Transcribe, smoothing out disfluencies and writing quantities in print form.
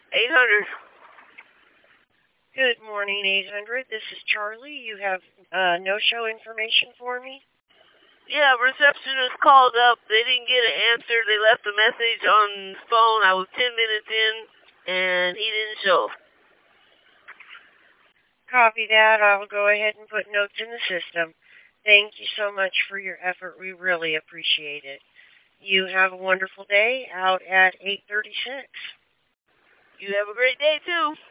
800. Good morning, 800. This is Charlie. You have no-show information for me? Yeah, receptionist called up. They didn't get an answer. They left a message on the phone. I was 10 minutes in, and he didn't show. Copy that. I'll go ahead and put notes in the system. Thank you so much for your effort. We really appreciate it. You have a wonderful day out at 8:36. You have a great day, too.